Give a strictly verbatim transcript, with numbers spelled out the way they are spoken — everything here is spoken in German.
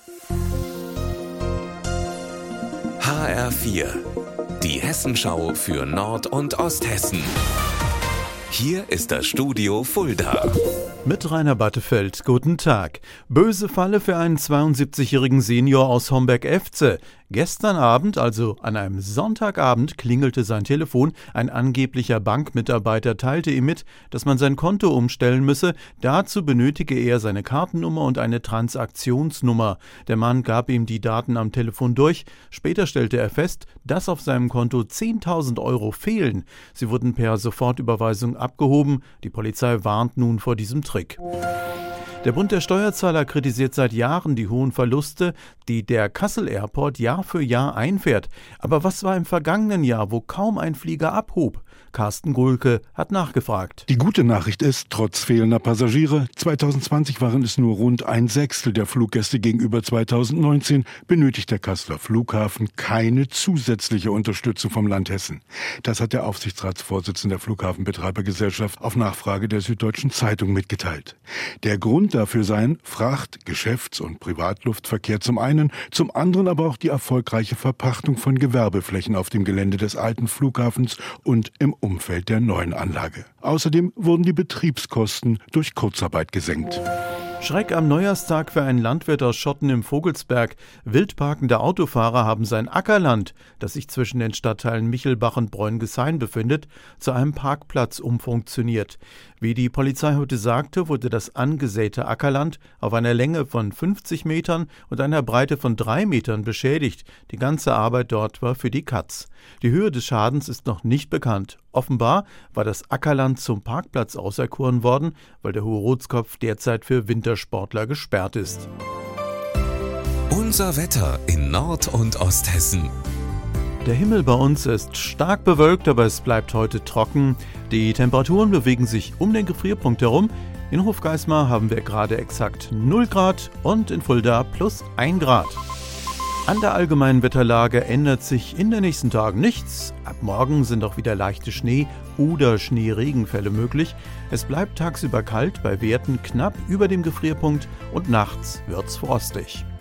H R vier, die Hessenschau für Nord- und Osthessen. Hier ist das Studio Fulda. Mit Rainer Battefeld, guten Tag. Böse Falle für einen zweiundsiebzigjährigen Senior aus Homberg-Efze. Gestern Abend, also an einem Sonntagabend, klingelte sein Telefon. Ein angeblicher Bankmitarbeiter teilte ihm mit, dass man sein Konto umstellen müsse. Dazu benötige er seine Kartennummer und eine Transaktionsnummer. Der Mann gab ihm die Daten am Telefon durch. Später stellte er fest, dass auf seinem Konto zehntausend Euro fehlen. Sie wurden per Sofortüberweisung abgehoben. Die Polizei warnt nun vor diesem Trick. Der Bund der Steuerzahler kritisiert seit Jahren die hohen Verluste, die der Kassel Airport Jahr für Jahr einfährt. Aber was war im vergangenen Jahr, wo kaum ein Flieger abhob? Carsten Gulke hat nachgefragt. Die gute Nachricht ist, trotz fehlender Passagiere, zwanzig zwanzig waren es nur rund ein Sechstel der Fluggäste gegenüber zwanzig neunzehn, benötigt der Kasseler Flughafen keine zusätzliche Unterstützung vom Land Hessen. Das hat der Aufsichtsratsvorsitzende der Flughafenbetreibergesellschaft auf Nachfrage der Süddeutschen Zeitung mitgeteilt. Der Grund dafür seien Fracht-, Geschäfts- und Privatluftverkehr zum einen, zum anderen aber auch die erfolgreiche Verpachtung von Gewerbeflächen auf dem Gelände des alten Flughafens und im Umfeld der neuen Anlage. Außerdem wurden die Betriebskosten durch Kurzarbeit gesenkt. Schreck am Neujahrstag für einen Landwirt aus Schotten im Vogelsberg. Wildparkende Autofahrer haben sein Ackerland, das sich zwischen den Stadtteilen Michelbach und Bräungeshain befindet, zu einem Parkplatz umfunktioniert. Wie die Polizei heute sagte, wurde das angesäte Ackerland auf einer Länge von fünfzig Metern und einer Breite von drei Metern beschädigt. Die ganze Arbeit dort war für die Katz. Die Höhe des Schadens ist noch nicht bekannt. Offenbar war das Ackerland zum Parkplatz auserkoren worden, weil der Hohe Rotskopf derzeit für Wintersportler gesperrt ist. Unser Wetter in Nord- und Osthessen. Der Himmel bei uns ist stark bewölkt, aber es bleibt heute trocken. Die Temperaturen bewegen sich um den Gefrierpunkt herum. In Hofgeismar haben wir gerade exakt null Grad und in Fulda plus ein Grad. An der allgemeinen Wetterlage ändert sich in den nächsten Tagen nichts. Ab morgen sind auch wieder leichte Schnee- oder Schneeregenfälle möglich. Es bleibt tagsüber kalt bei Werten knapp über dem Gefrierpunkt und nachts wird's frostig.